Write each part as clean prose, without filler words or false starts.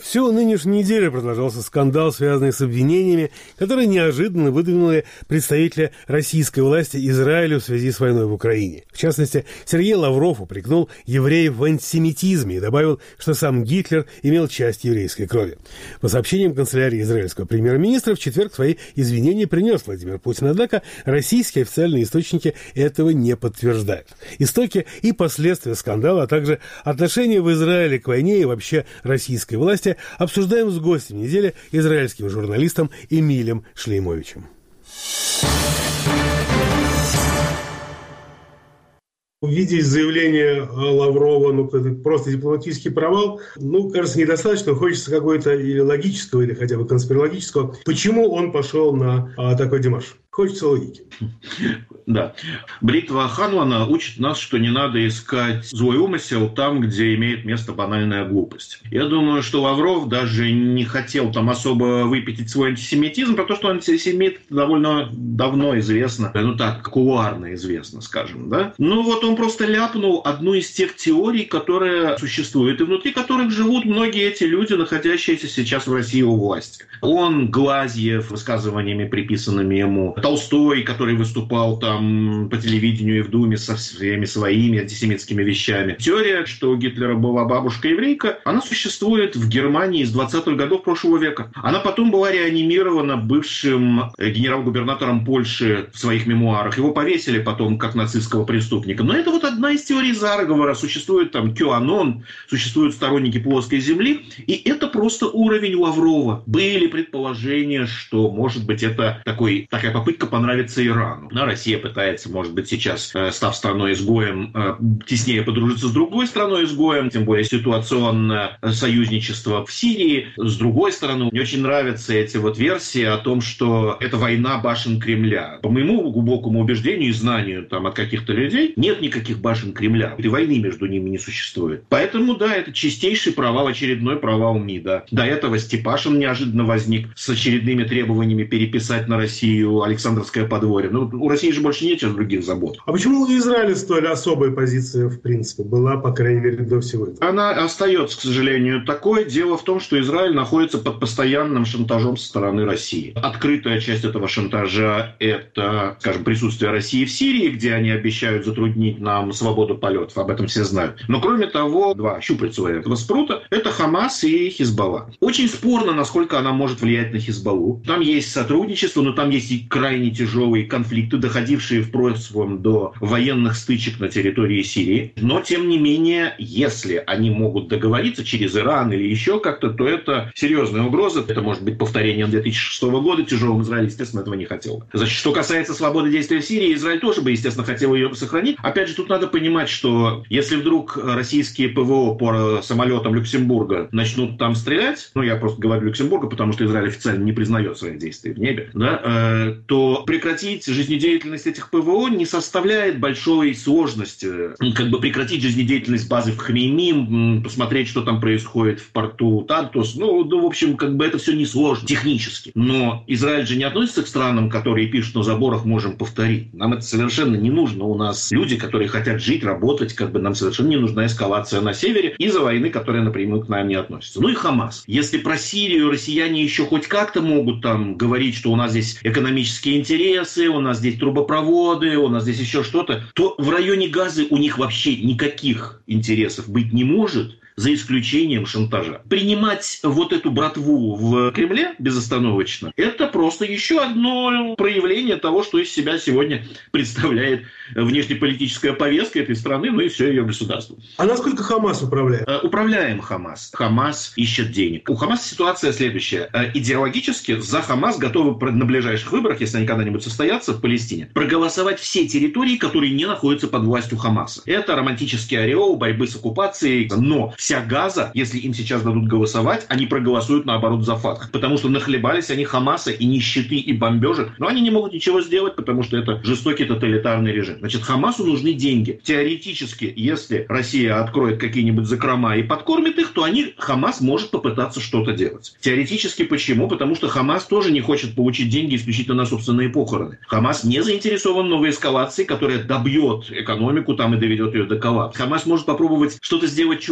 Всю нынешнюю неделю продолжался скандал, связанный с обвинениями, которые неожиданно выдвинули представителя российской власти Израилю в связи с войной в Украине. В частности, Сергей Лавров упрекнул евреев в антисемитизме и добавил, что сам Гитлер имел часть еврейской крови. По сообщениям канцелярии израильского премьер-министра, в четверг свои извинения принес Владимир Путин, однако российские официальные источники этого не подтверждают. Истоки и последствия скандала, а также отношения в Израиле к войне и вообще российской власти обсуждаем с гостем недели, израильским журналистом Эмилем Шлеймовичем. Увидеть заявление Лаврова, это просто дипломатический провал, кажется, недостаточно. Хочется какой-то или логического, или хотя бы конспирологического. Почему он пошел на такой демарш? Хочется логики. Да. Бритва Ханлана учит нас, что не надо искать злой умысел там, где имеет место банальная глупость. Я думаю, что Лавров даже не хотел там особо выпятить свой антисемитизм, потому что антисемит довольно давно известно, кулуарно известно, скажем, да. Он просто ляпнул одну из тех теорий, которые существуют, и внутри которых живут многие эти люди, находящиеся сейчас в России у власти. Он, Глазьев, высказываниями, приписанными ему, Толстой, который выступал там по телевидению и в Думе со всеми своими антисемитскими вещами. Теория, что у Гитлера была бабушка-еврейка, она существует в Германии с 20-х годов прошлого века. Она потом была реанимирована бывшим генерал-губернатором Польши в своих мемуарах. Его повесили потом как нацистского преступника. Но это одна из теорий заговора. Существует там QAnon, существуют сторонники плоской земли. И это просто уровень Лаврова. Были предположения, что, может быть, это такая попытка понравиться Ирану. Россия пытается, может быть, сейчас, став страной-изгоем, теснее подружиться с другой страной-изгоем, тем более ситуационное союзничество в Сирии. С другой стороны, мне очень нравятся эти версии о том, что это война башен Кремля. По моему глубокому убеждению и знанию от каких-то людей, нет никаких башен Кремля. И войны между ними не существует. Поэтому, это чистейший провал, очередной провал МИДа. До этого Степашин неожиданно возник с очередными требованиями переписать на Россию Александровское подворье. У России же больше нет других забот. А почему у Израиля столь особая позиция, в принципе, была, по крайней мере, до всего этого? Она остается, к сожалению, такой. Дело в том, что Израиль находится под постоянным шантажом со стороны России. Открытая часть этого шантажа – это, скажем, присутствие России в Сирии, где они обещают затруднить нам свободу полетов. Об этом все знают. Но, кроме того, два щупальца этого спрута – это Хамас и Хизбалла. Очень спорно, насколько она может влиять на Хизбаллу. Там есть сотрудничество, но там есть и крайне тяжелые конфликты, доходившие в прошлом до военных стычек на территории Сирии. Но, тем не менее, если они могут договориться через Иран или еще как-то, то это серьезная угроза. Это может быть повторением 2006 года. Тяжелым Израиль, естественно, этого не хотел. Значит, что касается свободы действия в Сирии, Израиль тоже бы, естественно, хотел ее сохранить. Опять же, тут надо понимать, что если вдруг российские ПВО по самолетам Люксембурга начнут там стрелять, я просто говорю Люксембурга, потому что Израиль официально не признает своих действий в небе, то прекратить жизнедеятельность этих ПВО не составляет большой сложности. Прекратить жизнедеятельность базы в Хмеймим, посмотреть, что там происходит в порту Тартус. В общем, это все несложно технически. Но Израиль же не относится к странам, которые пишут на заборах «можем повторить». Нам это совершенно не нужно. У нас люди, которые хотят жить, работать, нам совершенно не нужна эскалация на севере из-за войны, которая напрямую к нам не относится. И Хамас. Если про Сирию россияне еще хоть как-то могут говорить, что у нас здесь экономические интересы, у нас здесь трубопроводы, у нас здесь еще что-то, то в районе Газы у них вообще никаких интересов быть не может, за исключением шантажа. Принимать эту братву в Кремле безостановочно – это просто еще одно проявление того, что из себя сегодня представляет внешнеполитическая повестка этой страны, и все ее государство. А насколько Хамас управляет? Управляем Хамас. Хамас ищет денег. У Хамаса ситуация следующая. Идеологически за Хамас готовы на ближайших выборах, если они когда-нибудь состоятся в Палестине, проголосовать все территории, которые не находятся под властью Хамаса. Это романтический ореол борьбы с оккупацией, но вся Газа, если им сейчас дадут голосовать, они проголосуют наоборот за Фатх. Потому что нахлебались они Хамаса и нищеты, и бомбежек, но они не могут ничего сделать, потому что это жестокий тоталитарный режим. Значит, Хамасу нужны деньги. Теоретически, если Россия откроет какие-нибудь закрома и подкормит их, то Хамас может попытаться что-то делать. Теоретически почему? Потому что Хамас тоже не хочет получить деньги исключительно на собственные похороны. Хамас не заинтересован в новой эскалации, которая добьет экономику и доведет ее до коллапса. Хамас может попробовать что-то сделать чужими руками,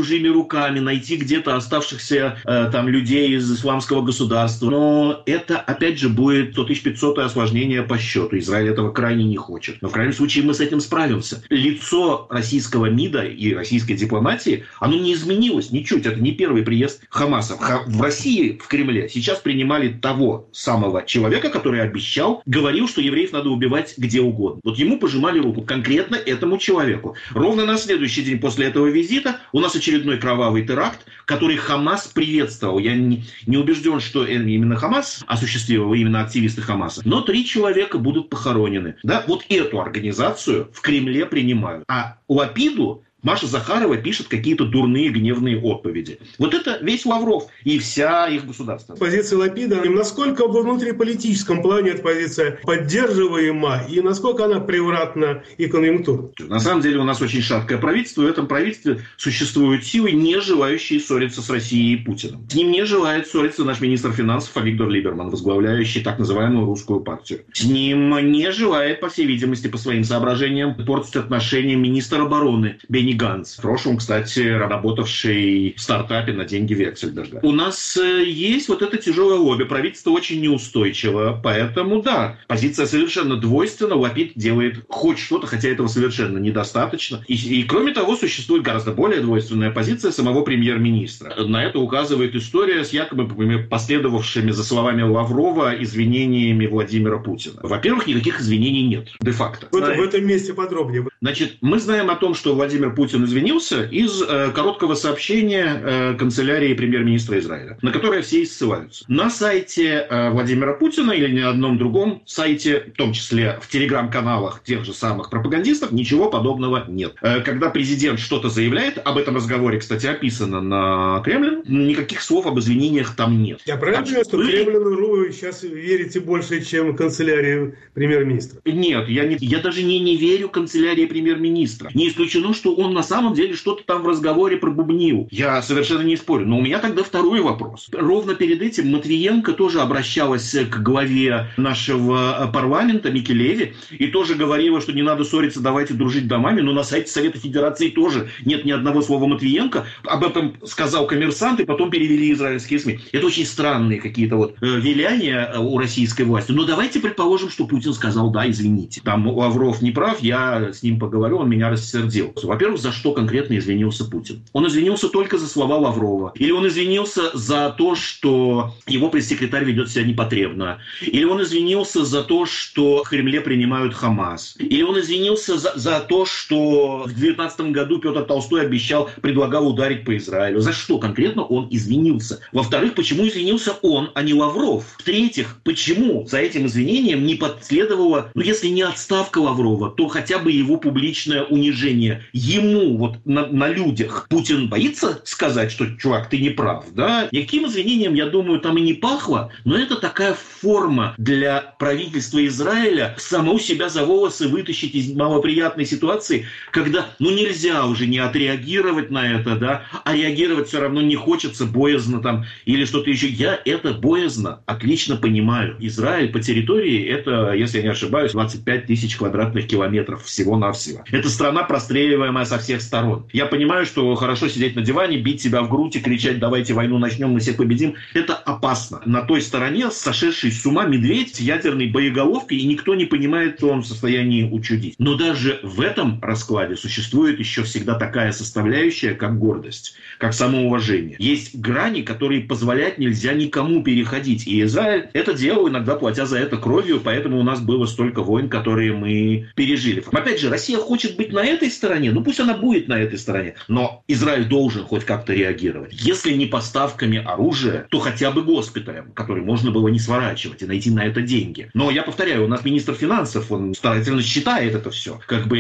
руками, найти где-то оставшихся там людей из исламского государства. Но это, опять же, будет 1500-е осложнение по счету. Израиль этого крайне не хочет. Но в крайнем случае мы с этим справимся. Лицо российского МИДа и российской дипломатии, оно не изменилось ничуть. Это не первый приезд Хамаса. В России, в Кремле, сейчас принимали того самого человека, который обещал, говорил, что евреев надо убивать где угодно. Вот ему пожимали руку, конкретно этому человеку. Ровно на следующий день после этого визита у нас очередной кровавый теракт, который Хамас приветствовал. Я не убежден, что именно Хамас осуществил, именно активисты Хамаса. Но 3 человека будут похоронены. Да, вот эту организацию в Кремле принимают. А Лапиду Маша Захарова пишет какие-то дурные, гневные отповеди. Вот это весь Лавров и вся их государство. Позиция Лапида, насколько в внутриполитическом плане эта позиция поддерживаема и насколько она превратна и конъюнктурна? На самом деле у нас очень шаткое правительство. И в этом правительстве существуют силы, не желающие ссориться с Россией и Путиным. С ним не желает ссориться наш министр финансов Авигдор Либерман, возглавляющий так называемую русскую партию. С ним не желает, по всей видимости, по своим соображениям, портить отношения министр обороны Бенни Ганц, в прошлом, кстати, работавший в стартапе на деньги Вексельберга. У нас есть вот это тяжелое лобби. Правительство очень неустойчиво, поэтому, да, позиция совершенно двойственна. Лапид делает хоть что-то, хотя этого совершенно недостаточно. И кроме того, существует гораздо более двойственная позиция самого премьер-министра. На это указывает история с якобы последовавшими за словами Лаврова извинениями Владимира Путина. Во-первых, никаких извинений нет, де-факто. В этом месте подробнее. Значит, мы знаем о том, что Владимир Путин извинился из короткого сообщения канцелярии премьер-министра Израиля, на которое все и ссылаются. На сайте Владимира Путина или ни одном другом сайте, в том числе в телеграм-каналах тех же самых пропагандистов, ничего подобного нет. Когда президент что-то заявляет, об этом разговоре, кстати, описано на Кремле, никаких слов об извинениях там нет. Я правильно понимаю, что Кремлю сейчас верите больше, чем канцелярии премьер-министра? Нет, я даже не верю канцелярии премьер-министра. Не исключено, что он на самом деле что-то там в разговоре пробубнил. Я совершенно не спорю. Но у меня тогда второй вопрос. Ровно перед этим Матвиенко тоже обращалась к главе нашего парламента Микелеви и тоже говорила, что не надо ссориться, давайте дружить домами. Но на сайте Совета Федерации тоже нет ни одного слова Матвиенко. Об этом сказал «Коммерсант», и потом перевели израильские СМИ. Это очень странные какие-то вот виляния у российской власти. Но давайте предположим, что Путин сказал: да, извините. Там Лавров не прав, я с ним поговорю, он меня рассердил. Во-первых, за что конкретно извинился Путин? Он извинился только за слова Лаврова. Или он извинился за то, что его пресс-секретарь ведет себя непотребно. Или он извинился за то, что в Кремле принимают Хамас. Или он извинился за то, что в 2019 году Петр Толстой предлагал ударить по Израилю. За что конкретно он извинился? Во-вторых, почему извинился он, а не Лавров? В-третьих, почему за этим извинением не последовала, если не отставка Лаврова, то хотя бы его публичное унижение? Ему вот на людях Путин боится сказать, что, чувак, ты не прав, да? Никаким извинением, я думаю, там и не пахло, но это такая форма для правительства Израиля саму себя за волосы вытащить из малоприятной ситуации, когда, нельзя уже не отреагировать на это, да, а реагировать все равно не хочется, боязно там, или что-то еще. Я это боязно отлично понимаю. Израиль по территории, это, если я не ошибаюсь, 25 тысяч квадратных километров всего-навсего. Это страна, простреливаемая со всех сторон. Я понимаю, что хорошо сидеть на диване, бить себя в грудь и кричать: давайте войну начнем, мы всех победим. Это опасно. На той стороне сошедший с ума медведь с ядерной боеголовкой, и никто не понимает, что он в состоянии учудить. Но даже в этом раскладе существует еще всегда такая составляющая, как гордость, как самоуважение. Есть грани, которые позволять нельзя никому переходить. И Израиль это делал, иногда платя за это кровью, поэтому у нас было столько войн, которые мы пережили. Опять же, Россия хочет быть на этой стороне, пусть она будет на этой стороне, но Израиль должен хоть как-то реагировать. Если не поставками оружия, то хотя бы госпиталем, который можно было не сворачивать и найти на это деньги. Но я повторяю, у нас министр финансов, он старательно считает это все.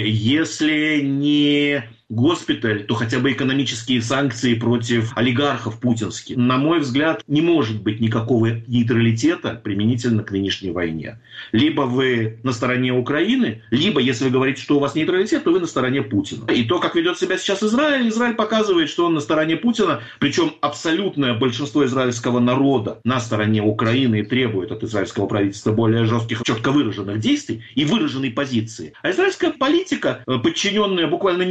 Если не госпиталь, то хотя бы экономические санкции против олигархов путинских. На мой взгляд, не может быть никакого нейтралитета применительно к нынешней войне. Либо вы на стороне Украины, либо, если вы говорите, что у вас нейтралитет, то вы на стороне Путина. И то, как ведет себя сейчас Израиль показывает, что он на стороне Путина, причем абсолютное большинство израильского народа на стороне Украины и требует от израильского правительства более жестких, четко выраженных действий и выраженной позиции. А израильская политика, подчиненная буквально нескольким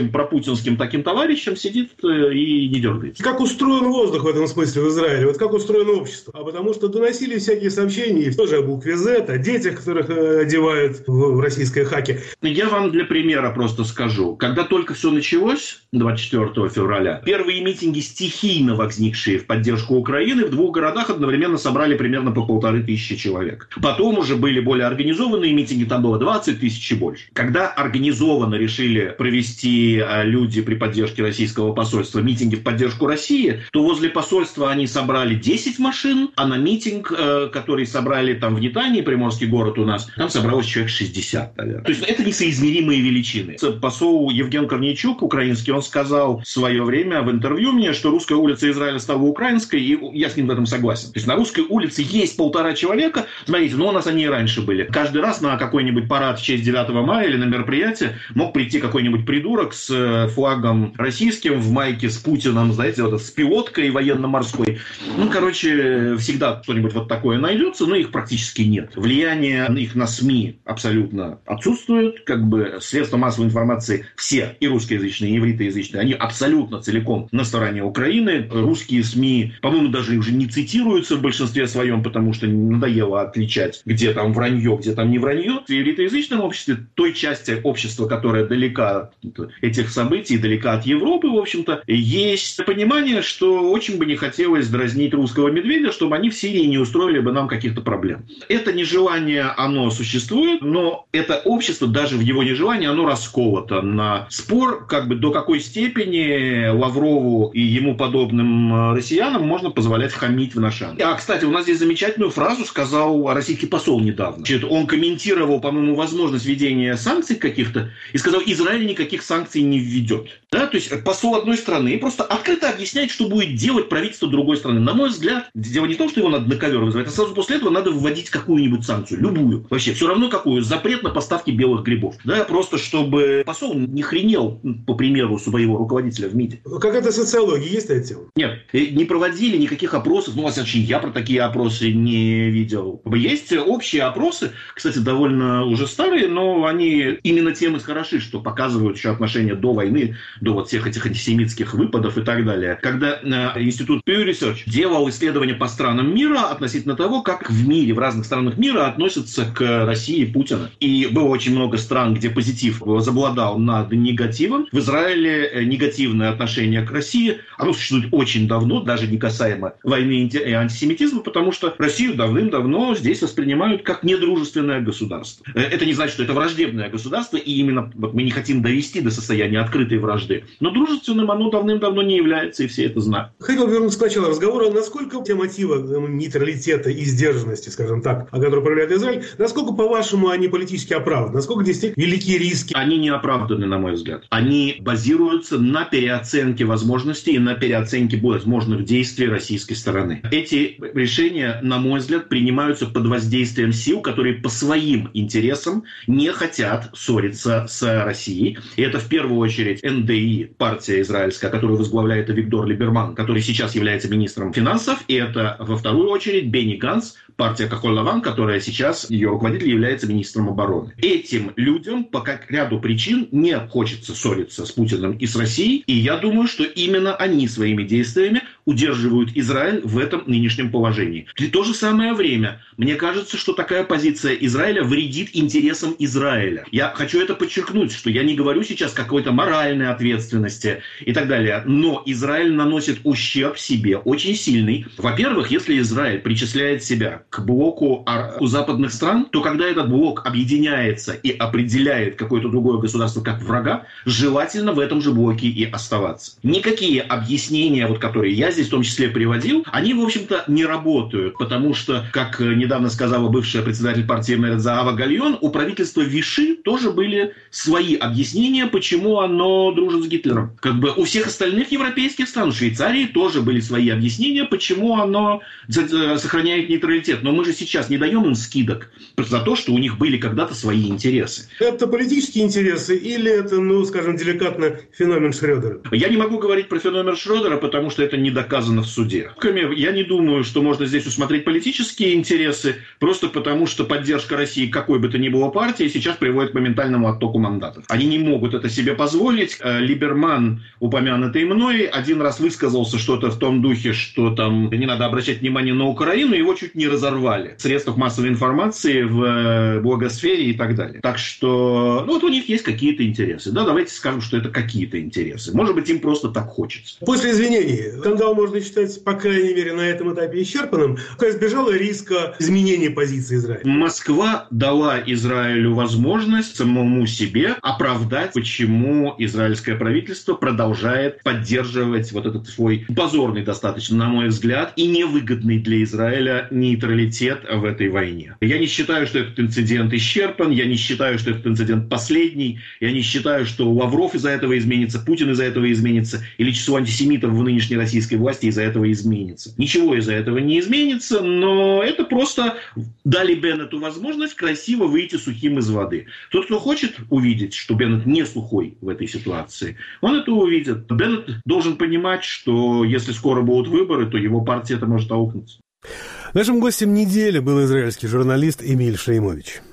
путинским, пропутинским таким товарищем сидит и не дергается. Как устроен воздух в этом смысле в Израиле? Вот как устроено общество? А потому что доносили всякие сообщения, тоже о букве Z, о детях, которых одевают в российской хаки. Я вам для примера просто скажу. Когда только все началось, 24 февраля, первые митинги, стихийно возникшие в поддержку Украины, в 2 городах одновременно собрали примерно по 1500 человек. Потом уже были более организованные митинги, там было 20 тысяч и больше. Когда организованно решили провести люди при поддержке российского посольства митинги в поддержку России, то возле посольства они собрали 10 машин, а на митинг, который собрали там в Нетании, приморский город у нас, там собралось человек 60, наверное. То есть это несоизмеримые величины. Посол Евген Корнейчук, украинский, он сказал в свое время в интервью мне, что русская улица Израиля стала украинской, и я с ним в этом согласен. То есть на русской улице есть 1,5 человека, смотрите, но у нас они и раньше были. Каждый раз на какой-нибудь парад в честь 9 мая или на мероприятие мог прийти какой-нибудь придурок с флагом российским в майке с Путиным, знаете, вот с пилоткой военно-морской. Ну, короче, всегда что-нибудь вот такое найдется, но их практически нет. Влияние их на СМИ абсолютно отсутствует. Как бы средства массовой информации все, и русскоязычные, и ивритоязычные, они абсолютно целиком на стороне Украины. Русские СМИ, по-моему, даже уже не цитируются в большинстве своем, потому что надоело отличать, где там вранье, где там не вранье. В ивритоязычном обществе, той части общества, которая далека от этих событий, далека от Европы, в общем-то, есть понимание, что очень бы не хотелось дразнить русского медведя, чтобы они в Сирии не устроили бы нам каких-то проблем. Это нежелание, оно существует, но это общество, даже в его нежелании, оно расколото на спор, как бы до какой степени Лаврову и ему подобным россиянам можно позволять хамить в нашем. А, кстати, у нас здесь замечательную фразу сказал российский посол недавно. Он комментировал, по-моему, возможность введения санкций каких-то и сказал, Израиль никаких санкций не введет. Да? То есть посол одной страны просто открыто объясняет, что будет делать правительство другой страны. На мой взгляд, дело не в том, что его надо на ковер вызывать, а сразу после этого надо вводить какую-нибудь санкцию, любую. Вообще, все равно какую. Запрет на поставки белых грибов. Да, просто чтобы посол не хренел, по примеру своего руководителя в МИДе. Какая-то социология есть эта тема? Нет, не проводили никаких опросов. Ну, во всяком случае, я про такие опросы не видел. Есть общие опросы, кстати, довольно уже старые, но они именно тем и хороши, что показывают еще отношения до войны, до вот всех этих антисемитских выпадов и так далее. Когда институт Pew Research делал исследования по странам мира относительно того, как в мире, в разных странах мира относятся к России Путина. И было очень много стран, где позитив возобладал над негативом. В Израиле негативное отношение к России, оно существует очень давно, даже не касаемо войны и антисемитизма, потому что Россию давным-давно здесь воспринимают как недружественное государство. Это не значит, что это враждебное государство, и именно вот мы не хотим довести до состояния открытой вражды. Но дружественным оно давным-давно не является, и все это знают. Хотел вернуться к началу разговора. Насколько те мотивы нейтралитета и сдержанности, скажем так, о которых проявляет Израиль, насколько, по-вашему, они политически оправданы? Насколько действительно велики риски? Они не оправданы, на мой взгляд. Они базируются на переоценке возможностей и на переоценке возможных действий российской стороны. Эти решения, на мой взгляд, принимаются под воздействием сил, которые по своим интересам не хотят ссориться с Россией. И это в первую очередь НДИ, партия израильская, которую возглавляет Виктор Либерман, который сейчас является министром финансов. И это во вторую очередь Бенни Ганц, партия Кахоль-Лаван, которая сейчас, ее руководитель является министром обороны. Этим людям по ряду причин не хочется ссориться с Путиным и с Россией. И я думаю, что именно они своими действиями удерживают Израиль в этом нынешнем положении. В то же самое время, мне кажется, что такая позиция Израиля вредит интересам Израиля. Я хочу это подчеркнуть, что я не говорю сейчас какой-то моральной ответственности и так далее, но Израиль наносит ущерб себе очень сильный. Во-первых, если Израиль причисляет себя к блоку у западных стран, то когда этот блок объединяется и определяет какое-то другое государство как врага, желательно в этом же блоке и оставаться. Никакие объяснения, вот, которые я здесь в том числе приводил, они, в общем-то, не работают, потому что, как недавно сказала бывшая председатель партии Мерец Заава Гальон, у правительства Виши тоже были свои объяснения, почему оно дружит с Гитлером. Как бы у всех остальных европейских стран, у Швейцарии тоже были свои объяснения, почему оно сохраняет нейтралитет. Но мы же сейчас не даем им скидок за то, что у них были когда-то свои интересы. Это политические интересы или это, ну, скажем, деликатно феномен Шрёдера? Я не могу говорить про феномен Шрёдера, потому что это не доказано в суде. Я не думаю, что можно здесь усмотреть политические интересы, просто потому что поддержка России какой бы то ни было партии сейчас приводит к моментальному оттоку мандатов. Они не могут это себе позволить. Либерман, упомянутый мной, один раз высказался что-то в том духе, что там не надо обращать внимание на Украину, его чуть не разорвали в средствах массовой информации, в блогосфере и так далее. Так что, вот у них есть какие-то интересы. Да, давайте скажем, что это какие-то интересы. Может быть, им просто так хочется. После извинений скандал можно считать, по крайней мере, на этом этапе исчерпанным. Избежала риска изменения позиции Израиля. Москва дала Израилю возможность самому себе оправдать, почему израильское правительство продолжает поддерживать вот этот свой позорный достаточно, на мой взгляд, и невыгодный для Израиля нейтралитет в этой войне. Я не считаю, что этот инцидент исчерпан, я не считаю, что этот инцидент последний, я не считаю, что Лавров из-за этого изменится, Путин из-за этого изменится, или число антисемитов в нынешней российской власти из-за этого изменится. Ничего из-за этого не изменится, но это просто дали Беннету возможность красиво выйти сухим из воды. Тот, кто хочет увидеть, что Беннет не сухой в этой ситуации, он это увидит. Беннет должен понимать, что если скоро будут выборы, то его партия это может аукнуться. Нашим гостем недели был израильский журналист Эмиль Шеймович.